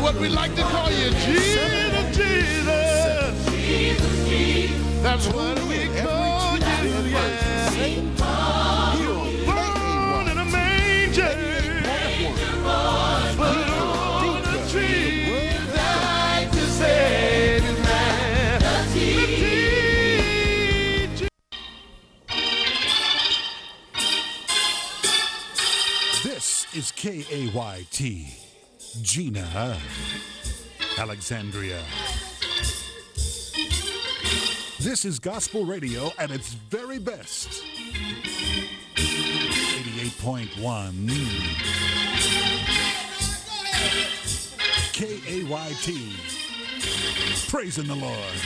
what we like to call you, Jesus, Jesus. That's what we call you, yeah. You were born in a manger, but on a tree died to save his man. This is KAYT, Gina, Alexandria. This is gospel radio at its very best. 88.1 KAYT. Praising the Lord.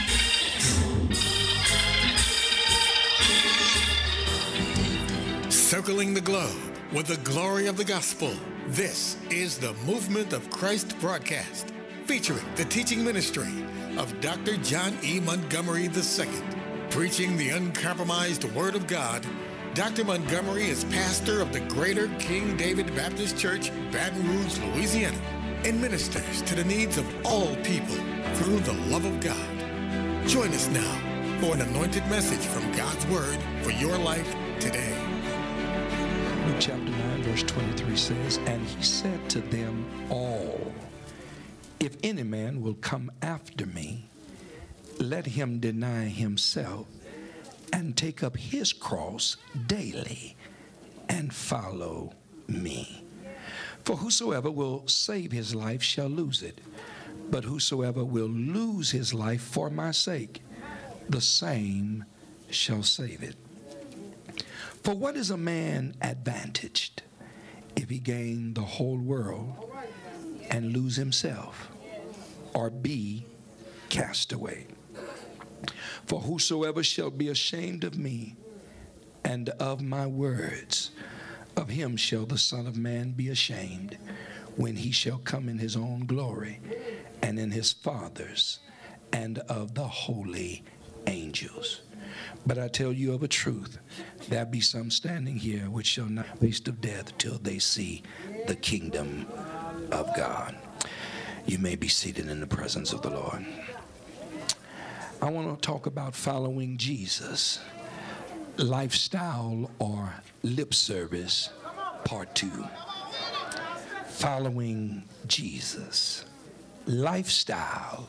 Circling the globe with the glory of the gospel. This is the Movement of Christ broadcast, featuring the teaching ministry of Dr. John E. Montgomery II. Preaching the uncompromised Word of God, Dr. Montgomery is pastor of the Greater King David Baptist Church, Baton Rouge, Louisiana, and ministers to the needs of all people through the love of God. Join us now for an anointed message from God's Word for your life today. Luke chapter 9, verse 23 says, "And he said to them all, if any man will come after me, let him deny himself and take up his cross daily and follow me. For whosoever will save his life shall lose it, but whosoever will lose his life for my sake, the same shall save it. For what is a man advantaged if he gain the whole world and lose himself, or be cast away? For whosoever shall be ashamed of me and of my words, of him shall the Son of Man be ashamed when he shall come in his own glory and in his Father's and of the holy angels. But I tell you of a truth, there be some standing here which shall not taste of death till they see the kingdom of God." You may be seated in the presence of the Lord. I want to talk about following Jesus, lifestyle or lip service, part 2. Following Jesus, lifestyle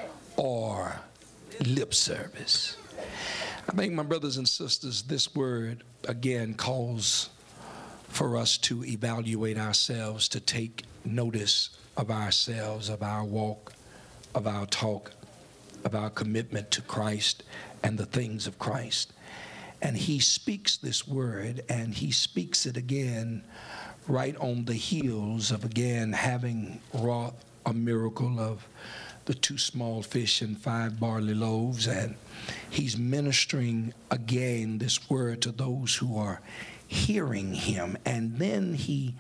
or lip service. I think, my brothers and sisters, this word again calls for us to evaluate ourselves, to take notice of ourselves, of our walk, of our talk, of our commitment to Christ and the things of Christ. And he speaks this word, and he speaks it again right on the heels of again having wrought a miracle of the 2 small fish and 5 barley loaves, and he's ministering again this word to those who are hearing him. And then he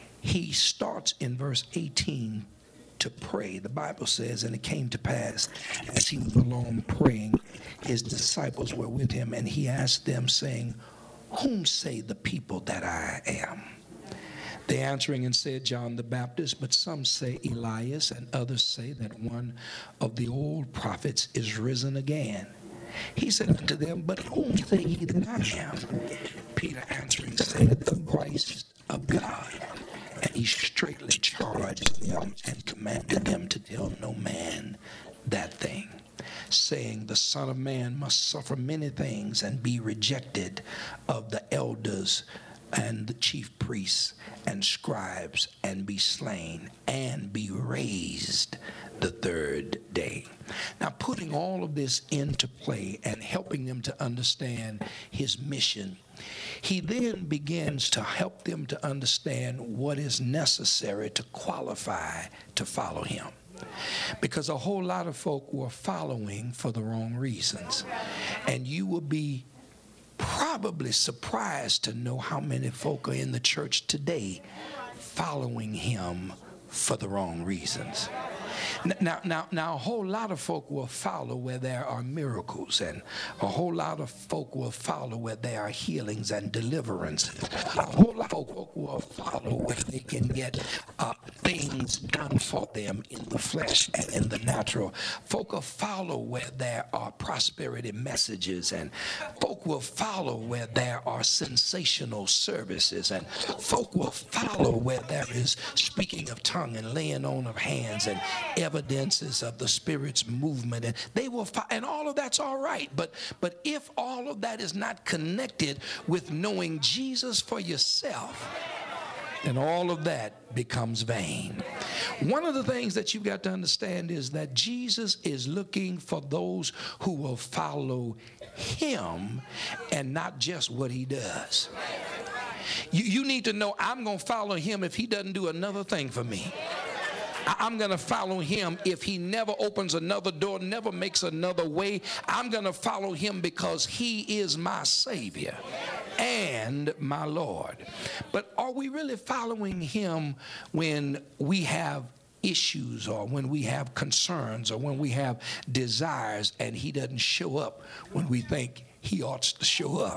starts in verse 18 to pray. The Bible says, "And it came to pass, as he was alone praying, his disciples were with him, and he asked them, saying, Whom say the people that I am? They answering and said, John the Baptist, but some say Elias, and others say that one of the old prophets is risen again. He said unto them, But whom say ye that I am? Peter answering said, The Christ of God. And he straightly charged them and commanded them to tell no man that thing, saying, The Son of Man must suffer many things and be rejected of the elders and the chief priests and scribes, and be slain, and be raised the 3rd day. Now, putting all of this into play and helping them to understand his mission, he then begins to help them to understand what is necessary to qualify to follow him. Because a whole lot of folk were following for the wrong reasons. And you will be probably surprised to know how many folk are in the church today following him for the wrong reasons. Now, a whole lot of folk will follow where there are miracles, and a whole lot of folk will follow where there are healings and deliverances. A whole lot of folk will follow where they can get things done for them in the flesh and in the natural. Folk will follow where there are prosperity messages, and folk will follow where there are sensational services, and folk will follow where there is speaking of tongue and laying on of hands and evidences of the Spirit's movement, and they will and all of that's all right, but if all of that is not connected with knowing Jesus for yourself, then all of that becomes vain. One of the things that you've got to understand is that Jesus is looking for those who will follow him and not just what he does. You need to know, I'm going to follow him if he doesn't do another thing for me. I'm going to follow him if he never opens another door, never makes another way. I'm going to follow him because he is my Savior and my Lord. But are we really following him when we have issues, or when we have concerns, or when we have desires and he doesn't show up when we think he ought to show up?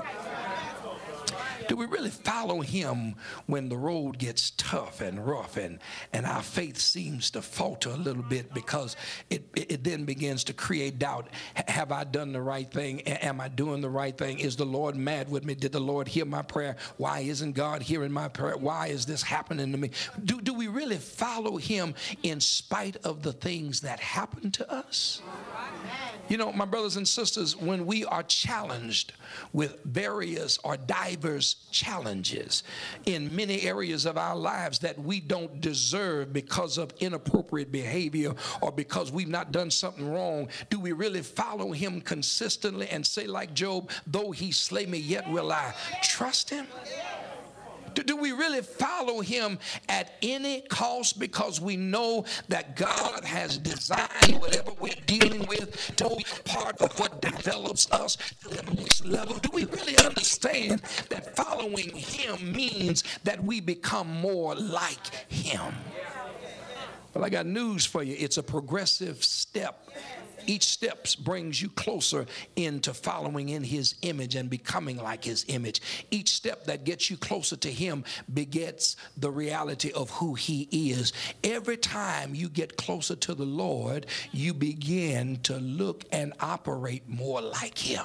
Do we really follow him when the road gets tough and rough and our faith seems to falter a little bit because it then begins to create doubt? Have I done the right thing? Am I doing the right thing? Is the Lord mad with me? Did the Lord hear my prayer? Why isn't God hearing my prayer? Why is this happening to me? Do we really follow him in spite of the things that happen to us? You know, my brothers and sisters, when we are challenged with various or diverse challenges in many areas of our lives that we don't deserve because of inappropriate behavior or because we've not done something wrong, do we really follow him consistently and say like Job, though he slay me, yet will I trust him? Do we really follow him at any cost because we know that God has designed whatever we're dealing with to be part of what develops us to the next level? Do we really understand that following him means that we become more like him? Well, I got news for you. It's a progressive step. Each step brings you closer into following in his image and becoming like his image. Each step that gets you closer to him begets the reality of who he is. Every time you get closer to the Lord, you begin to look and operate more like him.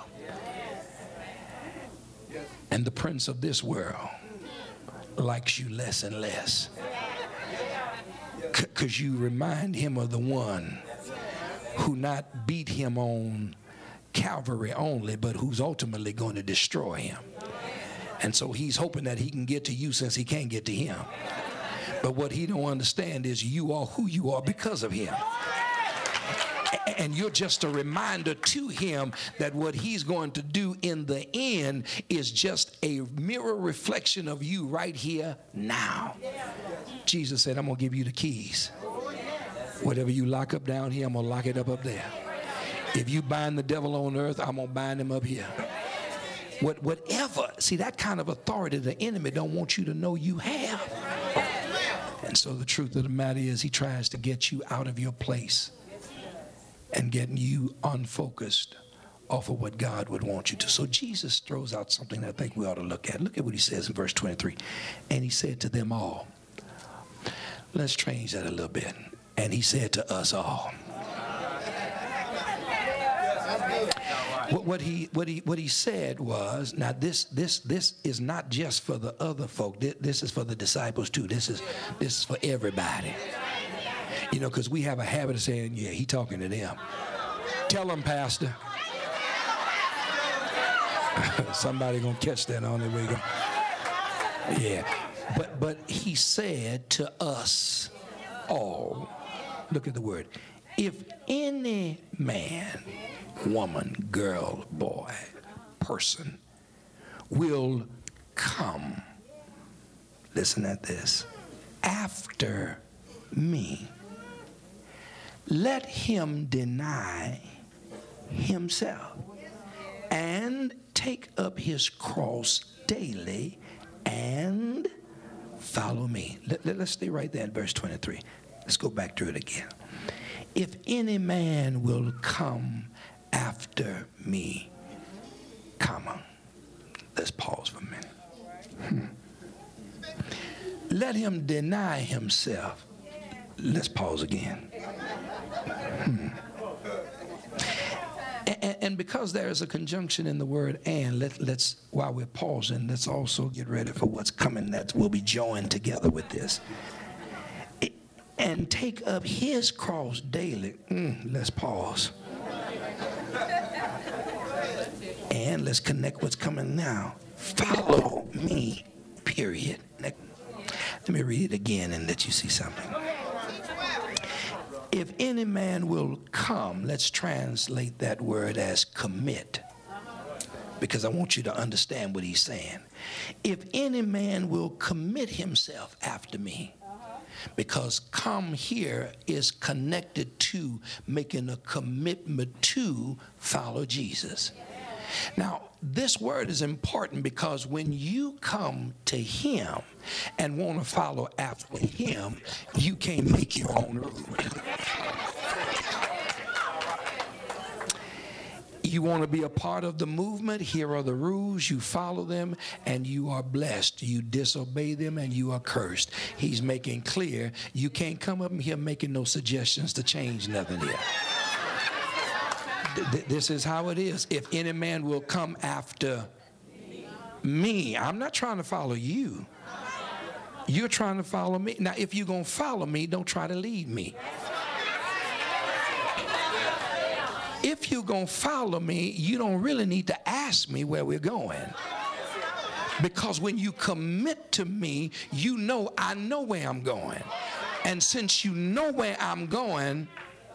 And the prince of this world likes you less and less because you remind him of the one who not beat him on Calvary only, but who's ultimately going to destroy him. And so he's hoping that he can get to you since he can't get to him. But what he don't understand is you are who you are because of him. And you're just a reminder to him that what he's going to do in the end is just a mirror reflection of you right here now. Jesus said, I'm going to give you the keys. Whatever you lock up down here, I'm going to lock it up there. If you bind the devil on earth, I'm going to bind him up here. Whatever. See, that kind of authority the enemy don't want you to know you have. And so the truth of the matter is he tries to get you out of your place and getting you unfocused off of what God would want you to. So Jesus throws out something that I think we ought to look at. Look at what he says in verse 23. And he said to them all. Let's change that a little bit. And he said to us all. What he said was, now this is not just for the other folk. This is for the disciples too. This is for everybody. You know, because we have a habit of saying, yeah, he talking to them. Tell them, Pastor. Somebody gonna catch that on their way. Yeah, but he said to us all. Look at the word. If any man, woman, girl, boy, person will come, listen at this, after me, let him deny himself and take up his cross daily and follow me. Let's stay right there in verse 23. Let's go back to it again. if any man will come after me, comma. Let's pause for a minute. Let him deny himself. Let's pause again. And because there is a conjunction in the word and, let's while we're pausing, let's also get ready for what's coming that will be joined together with this. And take up his cross daily. Let's pause. And let's connect what's coming now. Follow me, period. Let me read it again and let you see something. If any man will come, let's translate that word as commit, because I want you to understand what he's saying. If any man will commit himself after me, because come here is connected to making a commitment to follow Jesus. Now, this word is important because when you come to him and want to follow after him, you can't make your own route. You want to be a part of the movement, here are the rules, you follow them, and you are blessed. You disobey them, and you are cursed. He's making clear you can't come up here making no suggestions to change nothing here. This is how it is. If any man will come after me, I'm not trying to follow you. You're trying to follow me. Now, if you're going to follow me, don't try to lead me. If you're going to follow me, you don't really need to ask me where we're going. Because when you commit to me, you know I know where I'm going. And since you know where I'm going,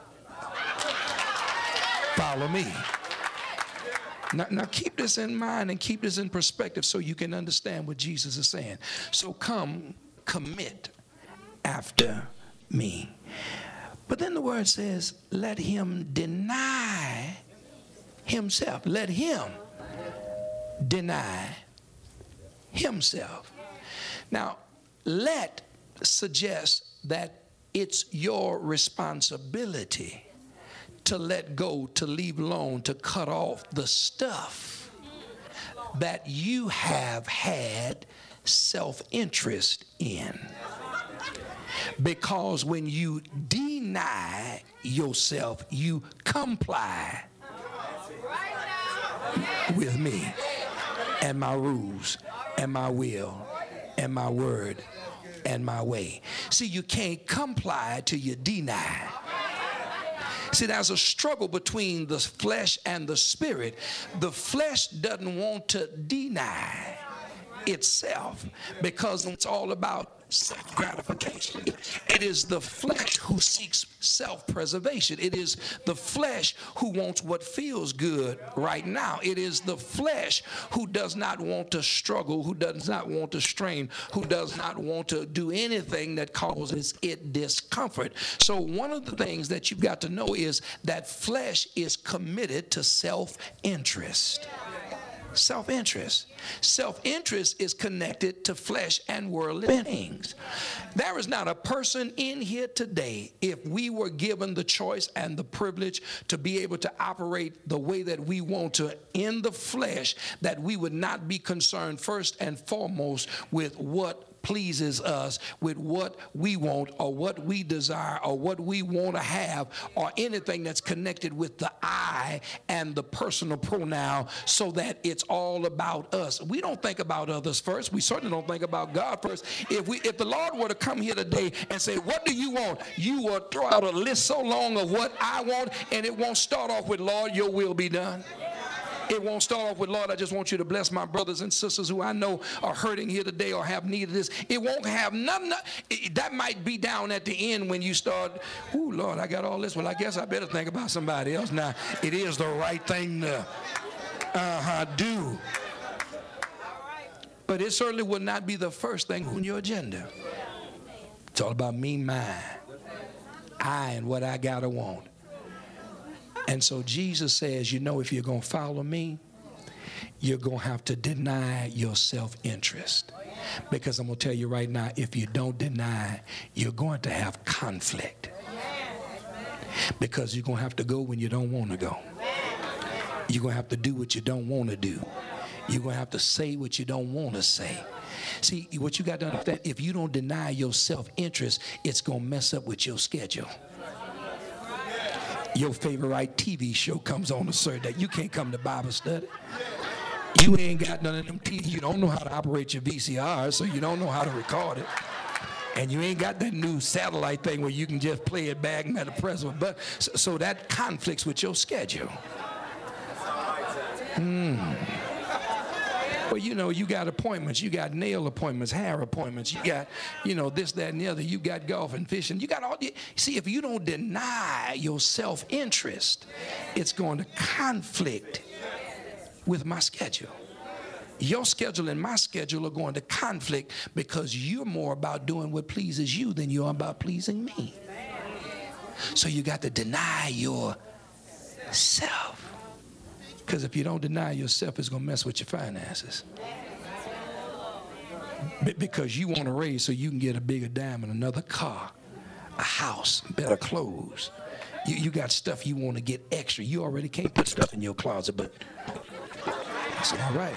follow me. Now keep this in mind and keep this in perspective so you can understand what Jesus is saying. So come, commit after me. But then the word says, let him deny himself. Let him deny himself. Now, let suggests that it's your responsibility to let go, to leave alone, to cut off the stuff that you have had self-interest in. Because when you deny yourself, you comply with me and my rules and my will and my word and my way. See, you can't comply till you deny. See, there's a struggle between the flesh and the spirit. The flesh doesn't want to deny itself because it's all about self-gratification. It is the flesh who seeks self-preservation. It is the flesh who wants what feels good right now. It is the flesh who does not want to struggle, who does not want to strain, who does not want to do anything that causes it discomfort. So one of the things that you've got to know is that flesh is committed to self-interest. Self-interest. Self-interest is connected to flesh and worldly things. There is not a person in here today, if we were given the choice and the privilege to be able to operate the way that we want to in the flesh, that we would not be concerned first and foremost with what pleases us, with what we want or what we desire or what we want to have or anything that's connected with the I and the personal pronoun, so that it's all about us. We don't think about others first. We certainly don't think about God first. If the Lord were to come here today and say, what do you want? You will throw out a list so long of what I want, and it won't start off with, Lord, your will be done. It won't start off with, Lord, I just want you to bless my brothers and sisters who I know are hurting here today or have need of this. It won't have none. That might be down at the end when you start, ooh, Lord, I got all this. Well, I guess I better think about somebody else. Now, it is the right thing to do. But it certainly will not be the first thing on your agenda. It's all about me, mine, I, and what I gotta want. And so Jesus says, you know, if you're going to follow me, you're going to have to deny your self-interest. Because I'm going to tell you right now, if you don't deny, you're going to have conflict. Because you're going to have to go when you don't want to go. You're going to have to do what you don't want to do. You're going to have to say what you don't want to say. See, what you got to understand, if you don't deny your self-interest, it's going to mess up with your schedule. Your favorite TV show comes on a certain day. You can't come to Bible study. You ain't got none of them TV. You don't know how to operate your VCR, so you don't know how to record it. And you ain't got that new satellite thing where you can just play it back and at a press button. So that conflicts with your schedule. Well, you know, you got appointments. You got nail appointments, hair appointments. You got, you know, this, that, and the other. You got golf and fishing. You got all. See, if you don't deny your self-interest, it's going to conflict with my schedule. Your schedule and my schedule are going to conflict because you're more about doing what pleases you than you are about pleasing me. So you got to deny yourself. Because if you don't deny yourself, it's going to mess with your finances. Because you want to raise so you can get a bigger diamond, another car, a house, better clothes. You got stuff you want to get extra. You already can't put stuff in your closet, but that's all right.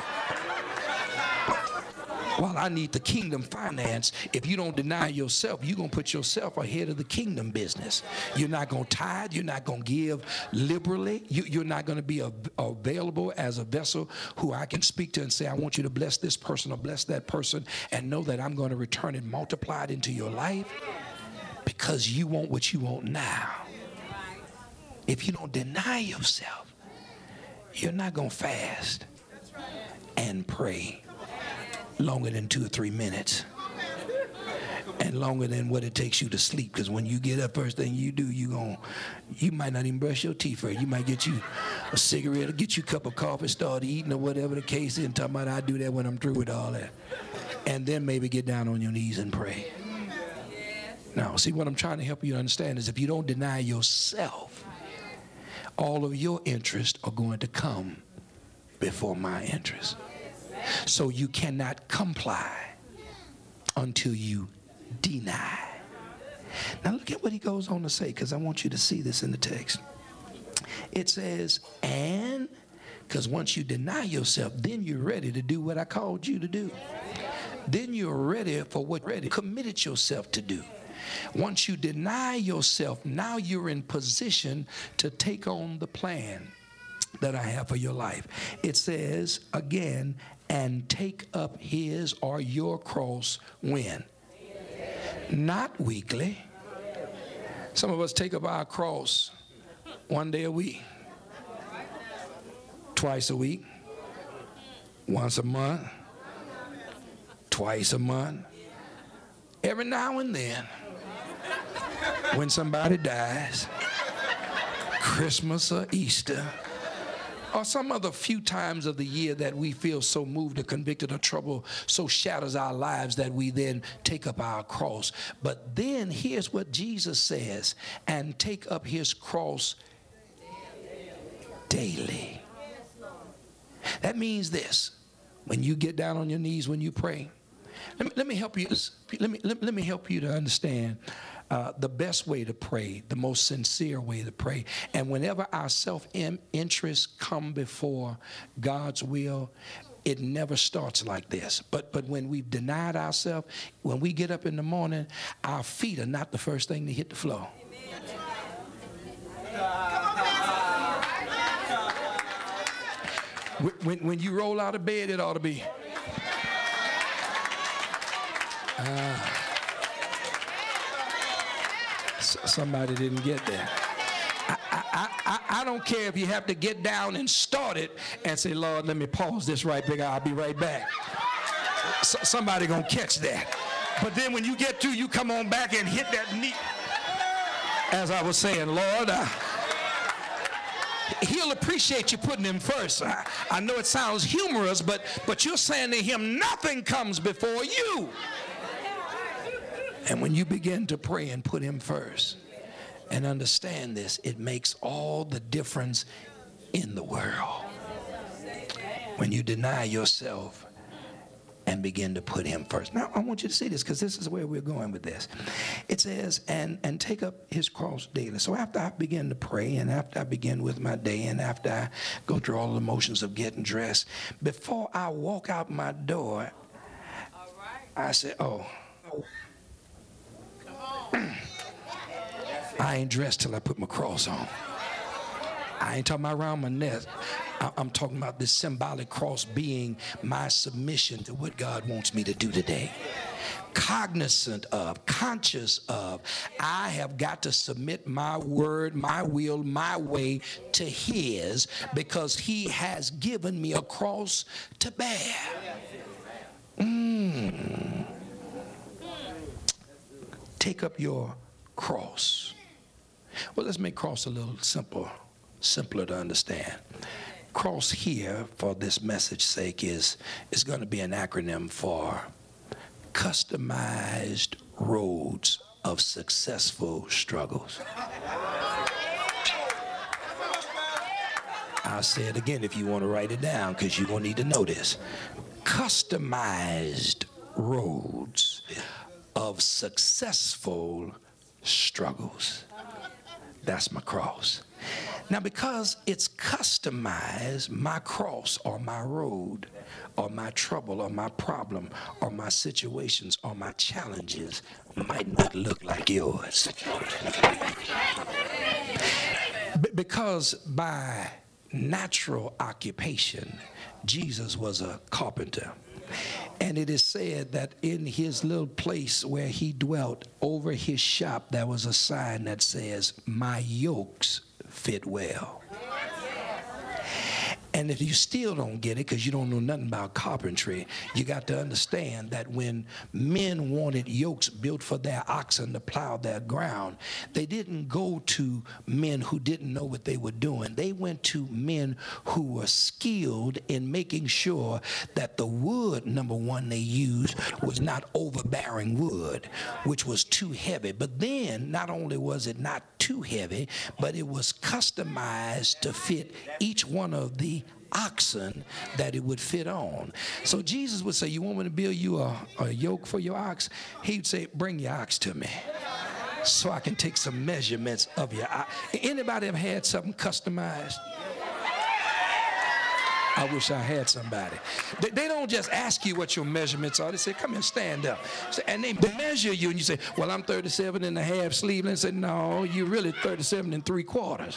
Well, I need the kingdom finance. If you don't deny yourself, you're going to put yourself ahead of the kingdom business. You're not going to tithe. You're not going to give liberally. You're not going to be available as a vessel who I can speak to and say, I want you to bless this person or bless that person and know that I'm going to return it multiplied into your life because you want what you want now. If you don't deny yourself, you're not going to fast and pray longer than 2 or 3 minutes and longer than what it takes you to sleep, because when you get up, first thing you do, you might not even brush your teeth first. You might get you a cigarette or get you a cup of coffee, start eating or whatever the case is, and talking about I do that when I'm through with all that, and then maybe get down on your knees and pray. Now, see, what I'm trying to help you understand is if you don't deny yourself, all of your interests are going to come before my interests. So you cannot comply until you deny. Now look at what he goes on to say, because I want you to see this in the text. It says, and, because once you deny yourself, then you're ready to do what I called you to do. Then you're ready for what you committed yourself to do. Once you deny yourself, now you're in position to take on the plan that I have for your life. It says, again, and take up his or your cross when? Not weekly. Some of us take up our cross one day a week, twice a week, once a month, twice a month, every now and then. When somebody dies, Christmas or Easter, or some other few times of the year that we feel so moved or convicted or troubled, so shatters our lives that we then take up our cross. But then here's what Jesus says, and take up his cross daily. That means this: when you get down on your knees, when you pray, let me help you. Let me help you to understand the best way to pray, the most sincere way to pray. And whenever our self-interests come before God's will, it never starts like this. But when we've denied ourselves, when we get up in the morning, our feet are not the first thing to hit the floor. When you roll out of bed, it ought to be. Somebody didn't get that. I don't care if you have to get down and start it and say, Lord, let me pause this right quick. I'll be right back. Somebody gonna catch that. But then when you get through, you come on back and hit that knee. As I was saying, Lord, he'll appreciate you putting him first. I know it sounds humorous, but you're saying to him, nothing comes before you. And when you begin to pray and put him first and understand this, it makes all the difference in the world. When you deny yourself and begin to put him first. Now, I want you to see this because this is where we're going with this. It says, and take up his cross daily. So after I begin to pray, and after I begin with my day, and after I go through all the motions of getting dressed, before I walk out my door, I say, oh, I ain't dressed till I put my cross on. I ain't talking about around my neck. I'm talking about this symbolic cross being my submission to what God wants me to do today. Cognizant of, conscious of, I have got to submit my word, my will, my way to his, because he has given me a cross to bear. Take up your cross. Well, let's make cross a little simpler to understand. Cross here, for this message's sake, is going to be an acronym for Customized Roads of Successful Struggles. I'll say it again if you want to write it down, because you're going to need to know this. Customized roads of successful struggles. That's my cross. Now, because it's customized, my cross or my road or my trouble or my problem or my situations or my challenges might not look like yours. Because by natural occupation, Jesus was a carpenter. And it is said that in his little place where he dwelt, over his shop, there was a sign that says, "My yokes fit well." And if you still don't get it because you don't know nothing about carpentry, you got to understand that when men wanted yokes built for their oxen to plow their ground, they didn't go to men who didn't know what they were doing. They went to men who were skilled in making sure that the wood, number one, they used was not overbearing wood, which was too heavy. But then, not only was it not too heavy, but it was customized to fit each one of the oxen that it would fit on. So Jesus would say, "You want me to build you a yoke for your ox?" He'd say, "Bring your ox to me so I can take some measurements of your ox." Anybody ever had something customized? I wish I had somebody. They don't just ask you what your measurements are. They say, "Come here, stand up." And they measure you, and you say, "Well, I'm 37 and a half sleeveless." And say, "No, you're really 37 and 3/4.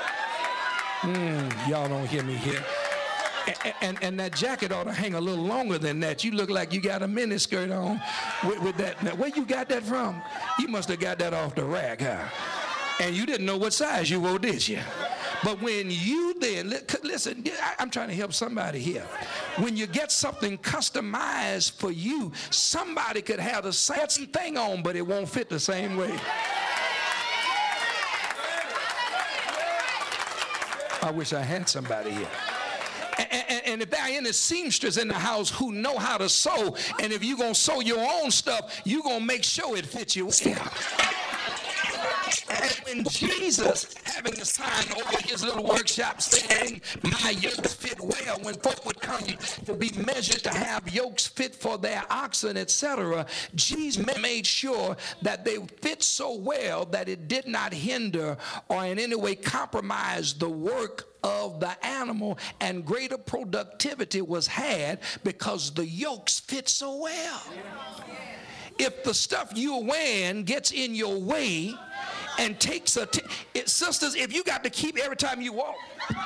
Y'all don't hear me here. And that jacket ought to hang a little longer than that. You look like you got a miniskirt on with that. Now, where you got that from? You must have got that off the rack, huh? And you didn't know what size you wore, did you? But when you then, listen, I'm trying to help somebody here. When you get something customized for you, somebody could have the same thing on, but it won't fit the same way. I wish I had somebody here. And if there are any seamsters in the house who know how to sew, and if you're going to sew your own stuff, you're going to make sure it fits you. And when Jesus, having a sign over his little workshop saying, "My yokes fit well," when folk would come to be measured to have yokes fit for their oxen, etc., Jesus made sure that they fit so well that it did not hinder or in any way compromise the work of the animal, and greater productivity was had because the yokes fit so well. If the stuff you're wearing gets in your way and takes sisters, if you got to keep every time you walk,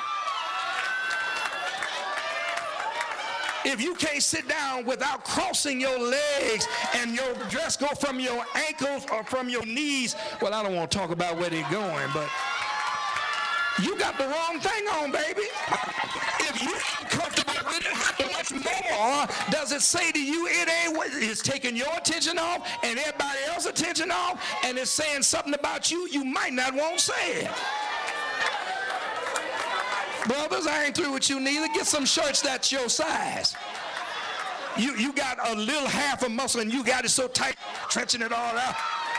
if you can't sit down without crossing your legs and your dress go from your ankles or from your knees, well, I don't want to talk about where they're going, but you got the wrong thing on, baby. If you're not comfortable with it, how much more does it say to you it ain't what it's taking your attention off and everybody else's attention off, and it's saying something about you you might not want to say it. Brothers, I ain't through with you neither. Get some shirts that's your size. You got a little half a muscle and you got it so tight, stretching it all out.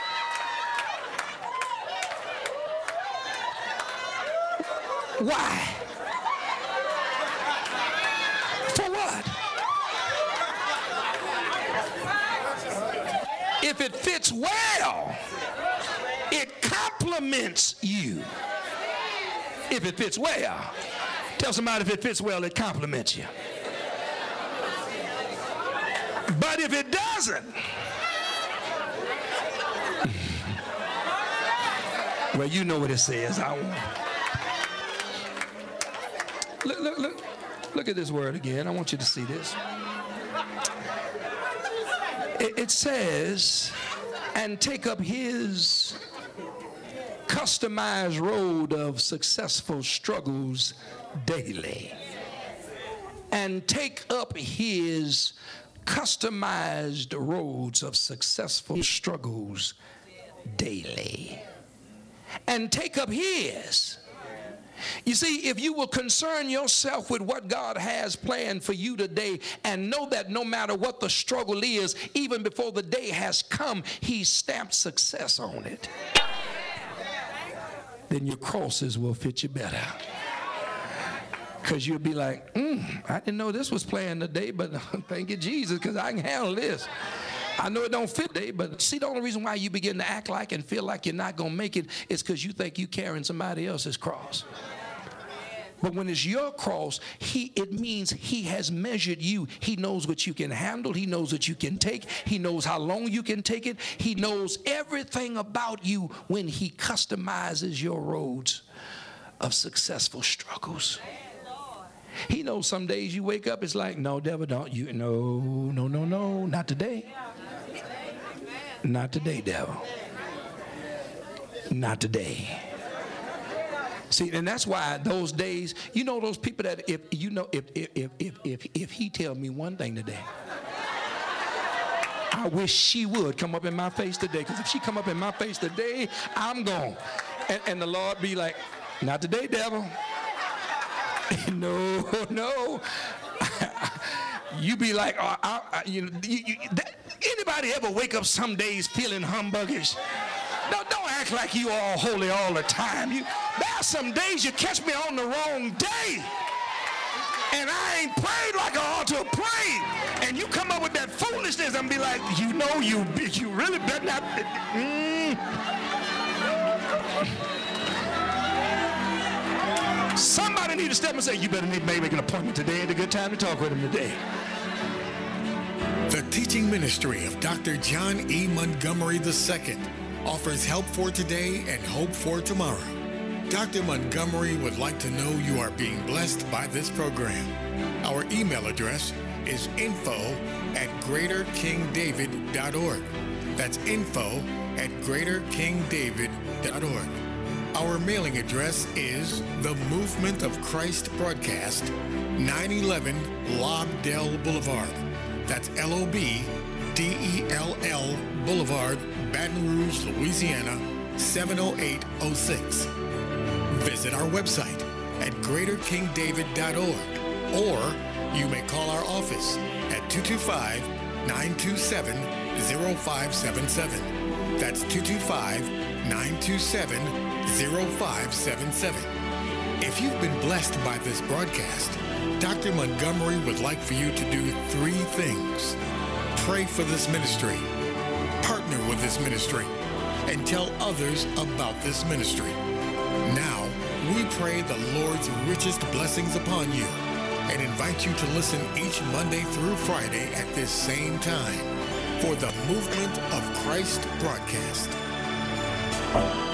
Why? For what? fits well, it compliments you. If it fits well, tell somebody if it fits well, it compliments you. But if it doesn't, well, you know what it says. Look at this word again. I want you to see this. It says, and take up his customized road of successful struggles daily. And take up his customized roads of successful struggles daily. And take up his. You see, if you will concern yourself with what God has planned for you today and know that no matter what the struggle is, even before the day has come, he stamped success on it, then your crosses will fit you better. Because you'll be like, I didn't know this was planned today, but thank you, Jesus, because I can handle this. I know it don't fit today, but see, the only reason why you begin to act like and feel like you're not going to make it is because you think you're carrying somebody else's cross. But when it's your cross, it means he has measured you. He knows what you can handle. He knows what you can take. He knows how long you can take it. He knows everything about you when he customizes your roads of successful struggles. He knows some days you wake up, it's like, no, devil, don't you, no, not today. Not today, devil. Not today. See, and that's why those days, you know those people that if he tell me one thing today, I wish she would come up in my face today, because if she come up in my face today, I'm gone. And the Lord be like, not today, devil. No. You be like, anybody ever wake up some days feeling humbuggish? No, don't act like you all holy all the time. There are some days you catch me on the wrong day, and I ain't prayed like I ought to have prayed, and you come up with that foolishness and be like, you really better not. Somebody need to step and say, you better make an appointment today. Ain't a good time to talk with him today. The teaching ministry of Dr. John E. Montgomery II offers help for today and hope for tomorrow. Dr. Montgomery would like to know you are being blessed by this program. Our email address is info@greaterkingdavid.org. That's info@greaterkingdavid.org. Our mailing address is The Movement of Christ Broadcast, 911 Lobdell Boulevard. That's LOBDELL Boulevard, Baton Rouge, Louisiana, 70806. Visit our website at greaterkingdavid.org, or you may call our office at 225-927-0577. That's 225-927-0577. If you've been blessed by this broadcast, Dr. Montgomery would like for you to do 3 things. Pray for this ministry, partner with this ministry, and tell others about this ministry. Now, we pray the Lord's richest blessings upon you and invite you to listen each Monday through Friday at this same time for the Movement of Christ broadcast.